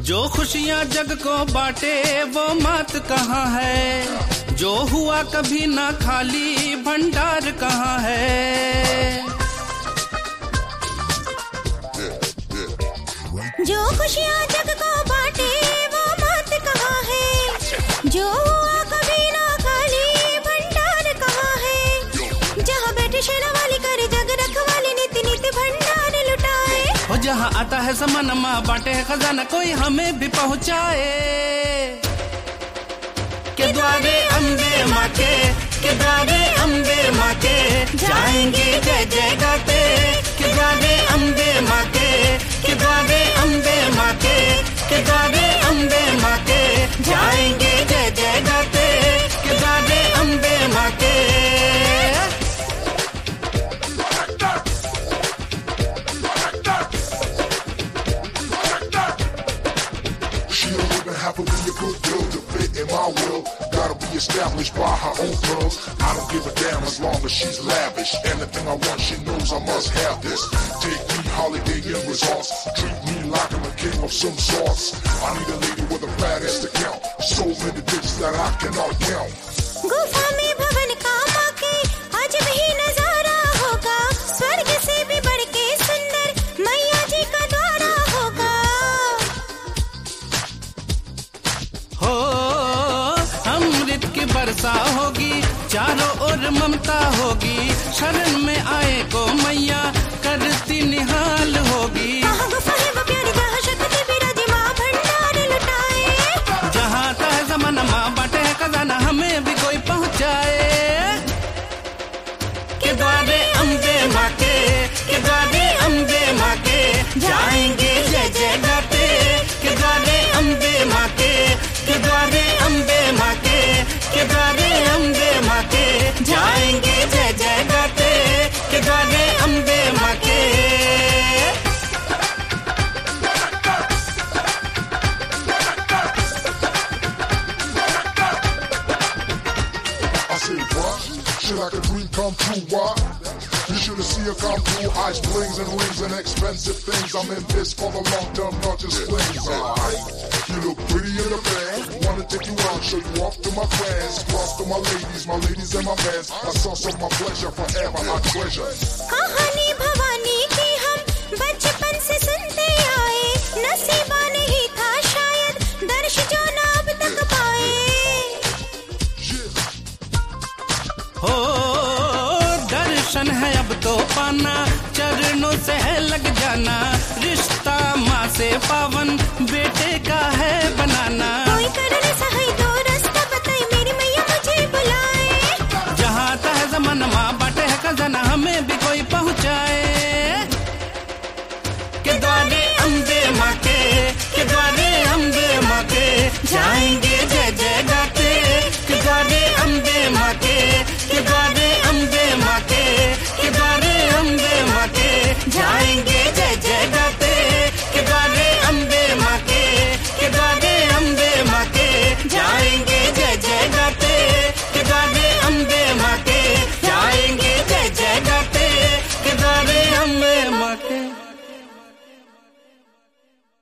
जो खुशियाँ जग को बांटे वो मात कहाँ है, जो हुआ कभी ना खाली भंडार कहाँ है। जो खुशियाँ जग को बांटे वो मात कहाँ है, जो हुआ कभी ना खाली भंडार कहाँ है। जहाँ बैठे शेरा वाली करे जग रखवाली नित नित भंडार लुटाए। और जहाँ आता है समान माँ बांटे है खजाना कोई हमें भी पहुँचाए। के द्वारे अम्बे माँ के द्वारे अम्बे माँ के जाएंगे जय जय गाते। के द्वारे अम्बे माँ के द्वारे अम्बे माँ के द्वारे अम्बे माँ के जाएंगे जय जय गाते। के द्वारे अम्बे माँ के। In my world, gotta be established by her own pearls. I don't give a damn as long as she's lavish. Anything I want, she knows I must have this. Take me holiday in resorts. Treat me like I'm a king of some sorts. I need a lady with a fat ass to count. So many digits that I cannot count. गुफा में भवन का माँ के आज भी नजारा होगा। स्वर्ग से भी बढ़ के सुंदर मैया जी का द्वारा होगा। हो अमृत की वर्षा होगी, चारों ओर ममता होगी। शरण में आए को मैया करती निहाल होगी। कहाँ गुफा है वो प्यारी जहाँ शक्ति विराजे माँ भंडार लुटाए। जहाँ आता है ज़माना माँ बांटे है खजाना हमें भी कोई पहुँचाए। के द्वारे अम्बे माँ के द्वारे अम्बे माँ के जाएंगे जय जय गाते। के द्वारे अम्बे माँ के द्वारे अम्बे माँ के द्वारे अम्बे माँ के जाएंगे जय जय गाते। के द्वारे अम्बे माँ के। I said, what? Shit like a dream come true, what? You should have seen her come through. Eyes, blings, and rings, and expensive things. I'm in this for the long term, not just flings, alright? You look pretty in the band. Wanna take you out, show you off to my friends. Cross to my ladies and my mans. I saw some my pleasure, forever I treasure. कहानी भवानी की हम बचपन से सुनते आए। नसीबा नहीं था शायद दर्श जो ना अब तक पाए। हो दर्शन है अब तो पाना, चरणों से है लग जाना। रिश्ता माँ से पावन बेटे का है बनाना।